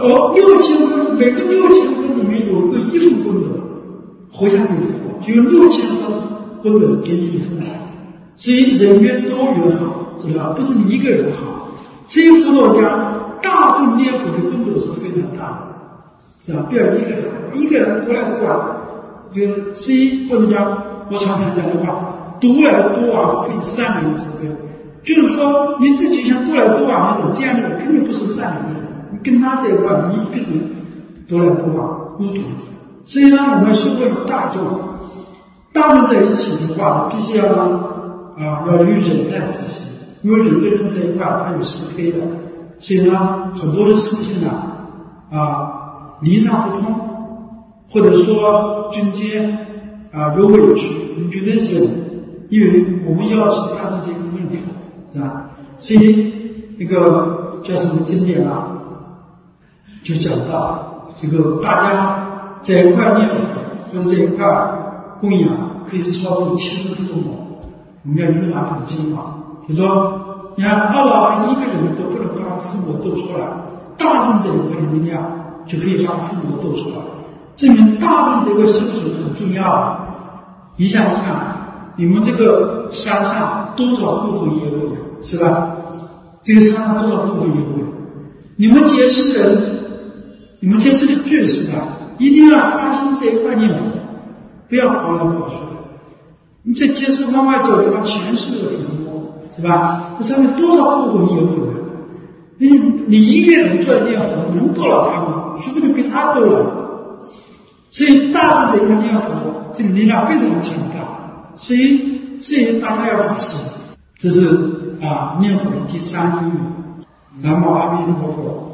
？6000分，每个6000分里面有个1分功德，活下去就有6000分功德给你1分。所以人越多越好，知道吧？不是你一个人好。所以佛陀讲，大众念佛的功德是非常大的，是吧？不要一个人独来独往。就是谁或者讲我常常讲的话，独来独往非善良之辈。就是说你自己像独来独往那种这样的人，肯定不是善良的人。你跟他在一块，你必然独来独往，孤独。所以呢，我们说过有大众在一起的话，必须要要有忍耐之心，因为人跟人在一块，他有是非的，所以呢，很多的事情理上不通。或者说中间有委屈，你觉得忍，因为我们要是大众这个念佛，是吧？所以那个叫什么经典就讲到这个大家在一块念佛或者在一块供养，可以超度亲人父母。我们要用哪本经就说你看阿罗汉一个人都不能把父母逗出来，大众这一块的力量就可以把父母逗出来。证明大众这个修行很重要。你想一想，你们这个山上多少部分业务是吧？这个山上多少部分业务？你们结识人，你们结识的居士一定要发心这一块念佛，不要跑来跑去的。你这结识往外走的话，全是坟墓，是吧？这上面多少部分业务你一个人坐在念佛，能度了他吗？说不定被他度了。所以大众这一块念佛，这个力量非常的强大，所以大家要发心。这是念佛的第3因缘。南无阿弥陀佛。